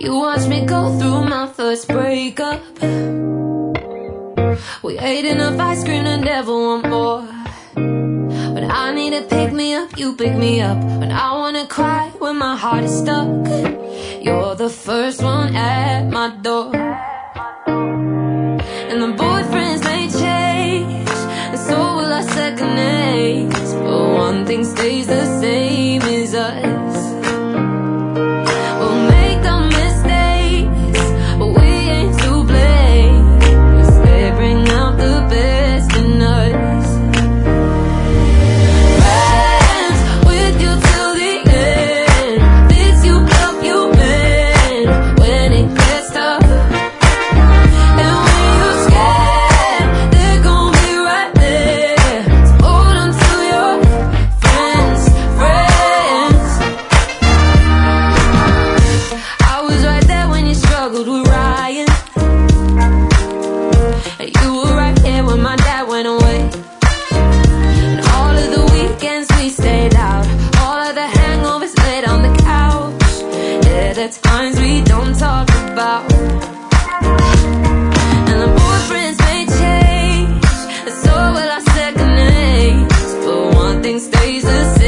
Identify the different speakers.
Speaker 1: You watched me go through my first breakup. We ate enough ice cream and never want more. When I need to pick me up, you pick me up. When I wanna cry, when my heart is stuck, you're the first one at my door. And the boyfriends may change, and so will our second names, but one thing stays the same is us. We'll make the mistakes, but we ain't to blame, 'cause they bring out the best in us. Friends with you till the end, fix you up, you bend when it gets tough. And when you're scared, they're gonna be right there. So hold on to your friends, friends. I was right there when you struggled with Ryan, and you were right here when my dad went away. And all of the weekends we stayed out, all of the hangovers laid on the couch. Yeah, the times we don't talk about. And the boyfriends may change, and so will our second names, but one thing stays the same.